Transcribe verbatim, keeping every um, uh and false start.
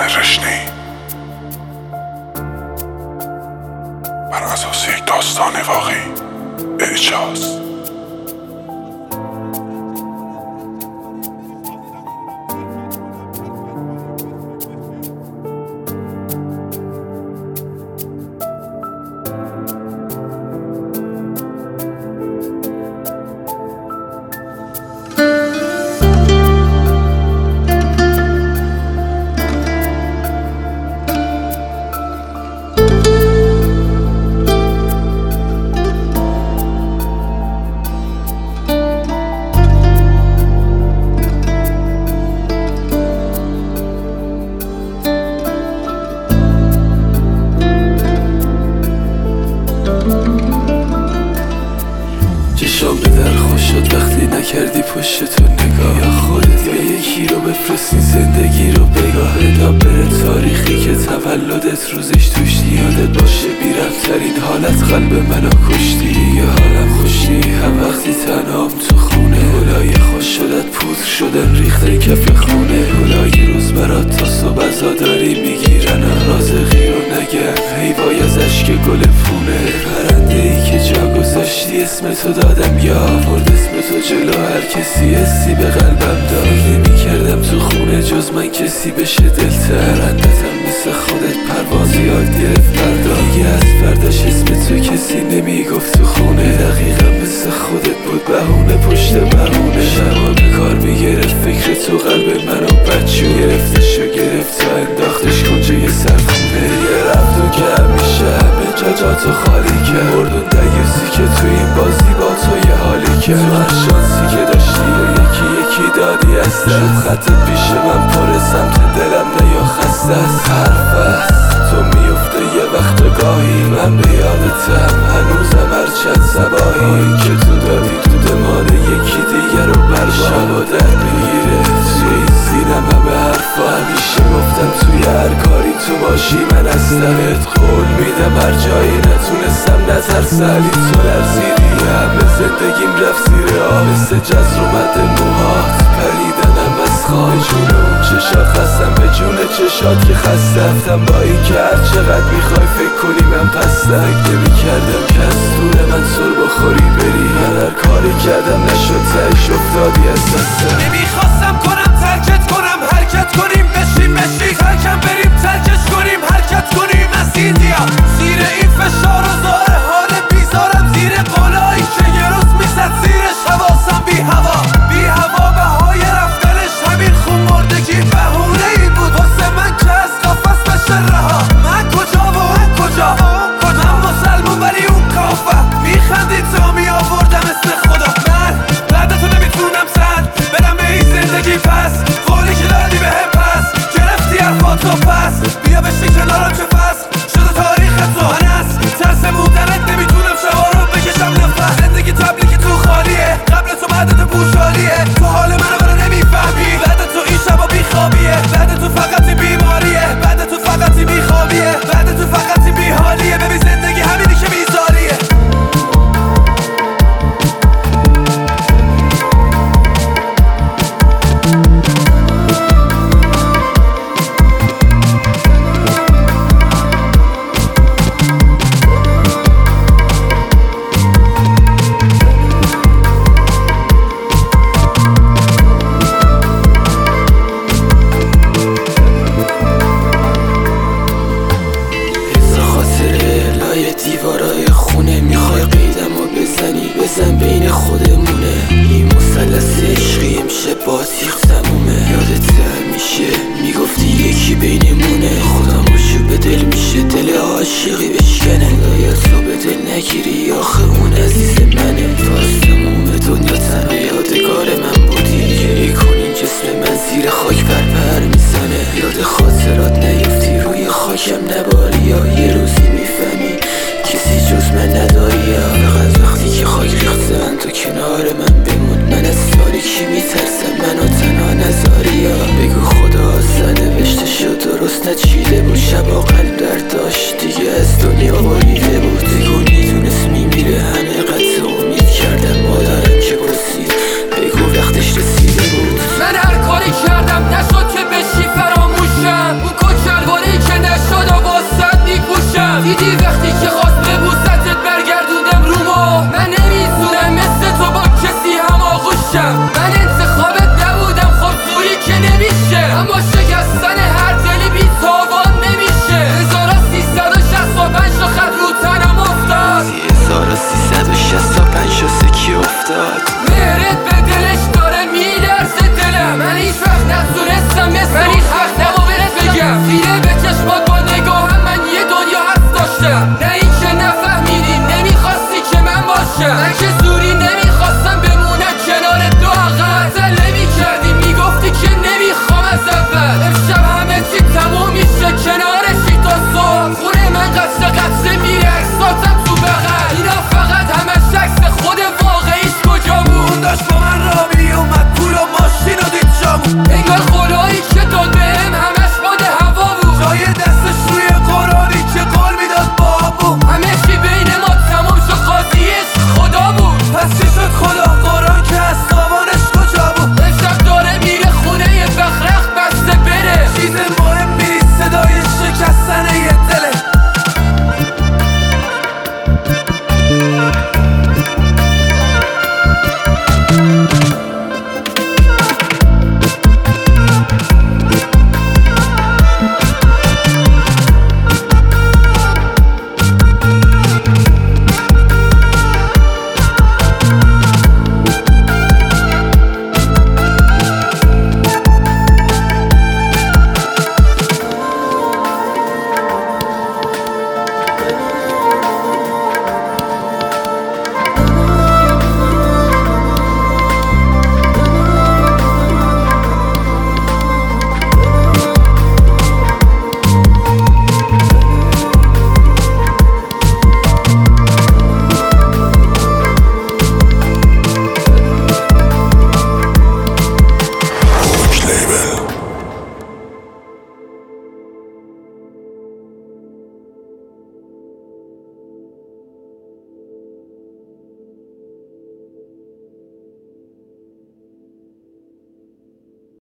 رشنه‌ای بر اساس یک داستان واقعی. اعجاز. چشام به در خوش شد وقتی نکردی پشتتو نگاه. یا خودت یا یکی رو بفرستی زندگی رو بگاه. بدا بره تاریخی که تولدت روزش توش یادت باشه بی‌ربط‌ترین حالت قلب منو کشتی. یا حالم خوشی هم وقتی تنهام تو خونه. گلای خوش شدت پودر شدن ریخته کف خونه. گلای روز برات تا صبح عزاداری میگیرن. رازقی رو نگم حیوای از اشک گل پونه. پرنده ای که جا گذاشتی اسم تو دادم یا آورد اسم تو جلو هر کسی حسی به قلبم داد. نمی‌کردم تو خونه جز من کسی بشه دلتر. پرندتم مثل خودت پرواز یاد گرفت فردا. دیگه از فرداش اسم تو کسی نمیگفت تو خونه. دقیقا مثل خودت بود بهونه پشت بهونه. شبا به کار میگرفت فکر تو قلب منو بچو. گرفتش و گرفت تا انداختش کنجه سرخونه. یه رفت و که همیشه همه جا جا تو خالی کرد. مردون دیوزی که تو این بازی با تو یه حالی کرد. تو هر شانسی که داشتی و یکی یکی دادی از دست. خط پیش من پر سمت دلم نه یا خسته از حرف است. تو میفته یه وقت گاهی من به یادتم هنوزم هر چند صباحی که تو دادی تو دماغ یکی دیگر رو بر شبا در بگیره. توی این سینم همه حرفا همیشه گفتم توی هر کاری تو باشی من هستمت. قول میدم هر جایی نتونستم نترسم ولی تو لرزیدی. همه زندگیم رفت زیر آب مثل جزر اومد موهات. پریدنم از خواه جون اون چشات خستم به جون چشات که خستم. با این که هر چقدر میخوای فکر کنی من پستم. فکر نمی کردم که از دور من سر بخوری بری. من هر کاری کردم نشد تهش افتادی از دستم. نمیخواستم کنم ترکت کنم حرکت کنیم بشیم بشی ترکم بریم ترکش کنیم حرکت کنیم از این دیا. زیر این فشار و زار حال بیزارم زیر قلایی که یه روز میزد زیرش حواسم بی هوا. بی هوا بهای رفتنش همین خون مردگی بهونه ای بود واسه من که از قفس بشه رها. من کجا و من کجا من مسلمون ولی اون کافه میخندید تا میآوردم اسم خدا. من بعد تو نمیتونم زن برم به این زندگی پس. قولی که دادی بهم پس گرفتی حرفاتو پس. بیا بشین کنارم که فصل شده تاریخ تو. من از ترس موندنت نمیتونم شبا رو بکشم نفس. زندگی تبلیغ تو خالیه قبل تو بعد تو بوشالیه. تو حال منو برا نمیفهمی بعد تو این شبا بیخوابیه. بعد تو فقط بیماریه بعد تو فقط بیخوابیه. بعد تو فقط بیحالیه. ببین زندگی همینی که میذاریه. دیوارای خونه میخوای قیدم و بزنی بزن بین خودمونه. این مثلث عشقی امشه با تیغ تمومه. یادت همیشه میگفتی یکی بینمونه. خودم باشو به دل میشه دل عاشقی بشکنه. باید تو به دل نگیری آخه اون عزیز منه. تو از تموم دنیا تنها یادگار من بودی. گریه کنین جسم من زیر خاک پرپر میزنه. یاد خاطرات نیفتی روی خاکم نباری. یا یه روزی میفهمی کسی جز من نداری. فقط وقتی که خاک ریخته من تو کنار من بمون. من از تاریکی میترسم منو تنها نذاری. بگو خدا سنوشته شد درست نچیده بود. شبا قلب در داشت دیگه از دنیا باری.